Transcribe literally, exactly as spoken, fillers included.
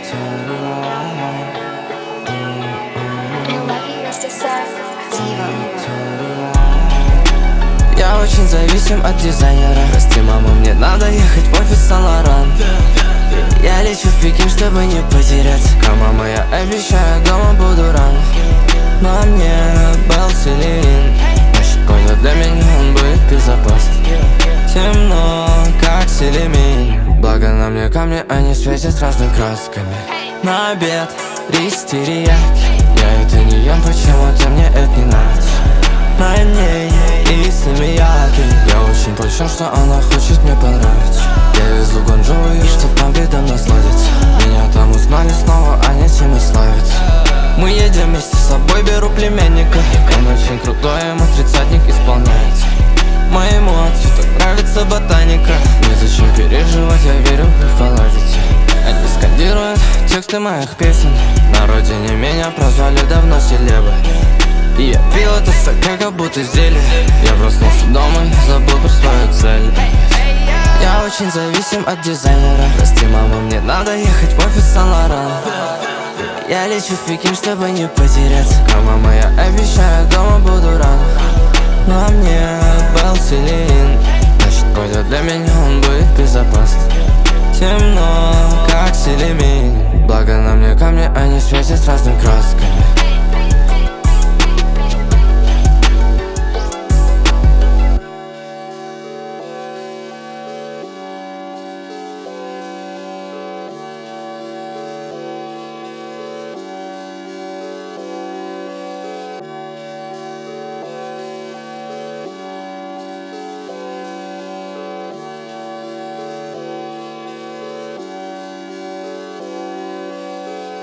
Я очень зависим от дизайнера. Прости, мама, мне надо ехать в офис Сан-Лоран. Я лечу в Пекин, чтобы не потеряться. Как мама, я обещаю, дома буду рано. На мне был Селин, значит, пойдет для меня, он будет безопасен. Темно, как селемень, благо на мне камни, они светят разными красками. На обед рис терияки, я это не ем, почему-то мне это не нравится. На ней и самияки, я очень польщен, что она хочет мне понравиться. Я везу ганджу и чтоб там видом насладиться. Меня там узнали снова, а нечем и славиться. Мы едем вместе с собой, беру племянника. Он очень крутой, ему тридцатник исполняется. Моему отцу так нравится ботаника. Незачем переживать, я верю, вы поладите. Они скандируют тексты моих песен. На родине меня прозвали давно селебой. И я пил это стакан, как будто зелье. Я проснулся дома и забыл про свою цель. Я очень зависим от дизайнера. Прости, мама, мне надо ехать в офис Сан-Лоран. Я лечу в Пекин, чтобы не потеряться. Как мама, я обещаю, дома буду рано. На мне был Селин, значит, пойдет для меня, он будет безопасен. Темно, как селемень, благо на мне камни, они светят разными красками.